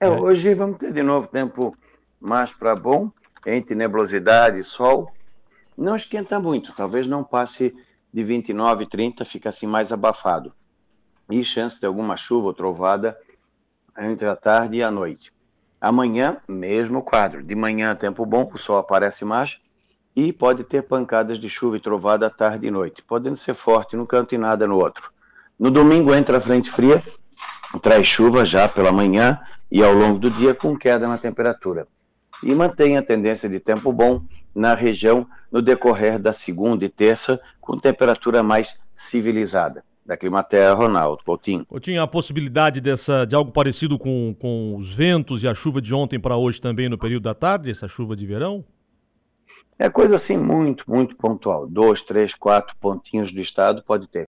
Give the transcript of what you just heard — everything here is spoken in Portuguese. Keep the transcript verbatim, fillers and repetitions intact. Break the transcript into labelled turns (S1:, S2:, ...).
S1: É, hoje vamos ter de novo tempo mais para bom, entre nebulosidade e sol. Não esquenta muito, talvez não passe de vinte e nove, trinta, fica assim mais abafado. E chance de alguma chuva ou trovada entre a tarde e a noite. Amanhã, mesmo quadro. De manhã, tempo bom, o sol aparece mais e pode ter pancadas de chuva e trovada à tarde e noite, podendo ser forte num canto e nada no outro. No domingo entra a frente fria, traz chuva já pela manhã e ao longo do dia com queda na temperatura. E mantém a tendência de tempo bom na região no decorrer da segunda e terça, com temperatura mais civilizada. Da Climaterra, Ronaldo Coutinho.
S2: Coutinho, a possibilidade dessa, de algo parecido com, com os ventos e a chuva de ontem para hoje também no período da tarde, essa chuva de verão?
S1: É coisa assim muito, muito pontual. Dois, três, quatro pontinhos do estado pode ter.